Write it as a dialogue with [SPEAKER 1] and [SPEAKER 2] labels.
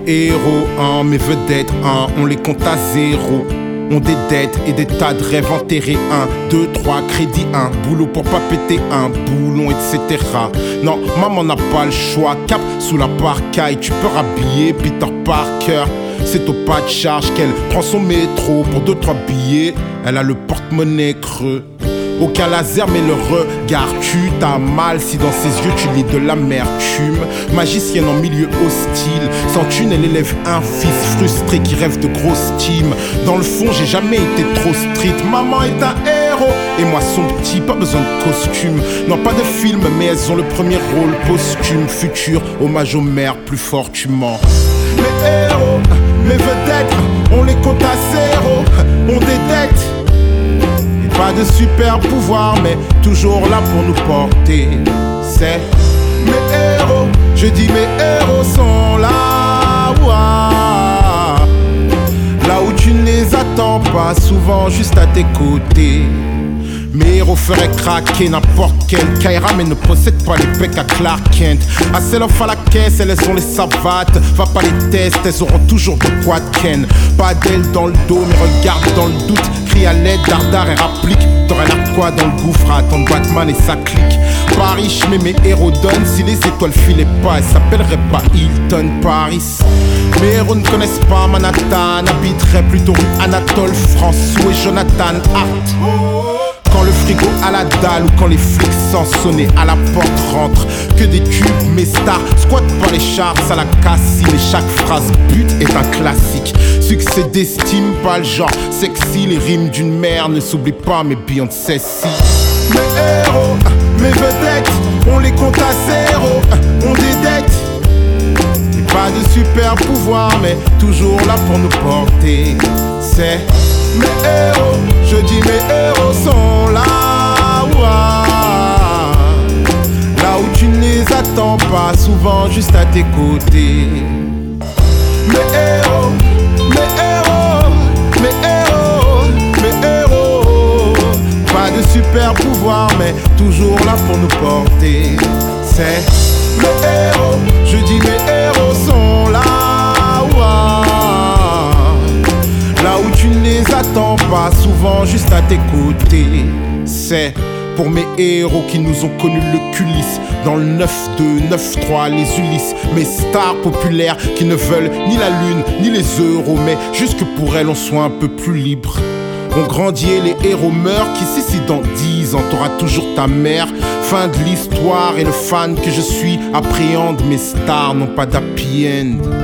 [SPEAKER 1] héros, mes vedettes, on les compte à zéro. On des dettes et des tas de rêves enterrés. 1, 2, 3, crédit, boulot pour pas péter un boulon, etc. Non, maman n'a pas le choix. Cap sous la parcaille, tu peux rhabiller Peter Parker. C'est au pas de charge qu'elle prend son métro pour 2-3 billets. Elle a le porte-monnaie creux. Aucun laser mais le regard tue. T'as mal si dans ses yeux tu lis de l'amertume. Magicienne en milieu hostile. Sans thune elle élève un fils frustré qui rêve de grosse team. Dans le fond j'ai jamais été trop street. Maman est un héros et moi son petit, pas besoin de costume. Non pas de film mais elles ont le premier rôle posthume. Futur hommage aux mères plus fort tu mens. Mes héros, mes vedettes, on les compte à zéro. On des dettes. Pas de super pouvoir, mais toujours là pour nous porter. C'est mes héros, je dis mes héros sont là. Ouah. Là où tu ne les attends pas, souvent juste à tes côtés. Mes héros feraient craquer n'importe quel Kaira, mais ne possèdent pas les pecs à Clark Kent. À Sell-Off à la caisse, elles ont les savates. Va pas les tests, elles auront toujours de quoi de ken. Pas d'ailes dans le dos, mais regarde dans le doute. Crie à l'aide, dardard et rapplique. T'aurais l'air quoi dans le gouffre à attendre Batman et sa clique. Pas riche, mais mes héros donnent. Si les étoiles filaient pas, elles s'appelleraient pas Hilton Paris. Mes héros ne connaissent pas Manhattan, habiteraient plutôt rue Anatole France et Jonathan Hart. Quand le frigo à la dalle ou quand les flics sans sonner à la porte rentrent. Que des cubes, mes stars squattent pas les charts à la cassine. Et chaque phrase but est un classique. Succès d'estime, pas le genre sexy. Les rimes d'une mère ne s'oublient pas, mais Beyoncé si. Mes héros, mes vedettes, on les compte à zéro. On des dettes. Et pas de super pouvoir, mais toujours là pour nous porter. C'est mes héros, je dis mes héros sont là. Ouah. Là où tu ne les attends pas, souvent juste à tes côtés. Mes héros, mes héros, mes héros, mes héros. Pas de super pouvoir, mais toujours là pour nous porter. C'est mes héros, je dis mes héros sont là. Là où tu ne les attends pas, souvent juste à tes côtés. C'est pour mes héros qui nous ont connu le culisse. Dans le 9-2, 9-3, les Ulysses. Mes stars populaires qui ne veulent ni la lune, ni les euros. Mais juste que pour elles on soit un peu plus libre. On grandit et les héros meurent. Qui sait si dans 10 ans t'auras toujours ta mère. Fin de l'histoire et le fan que je suis appréhende. Mes stars n'ont pas d'happy end.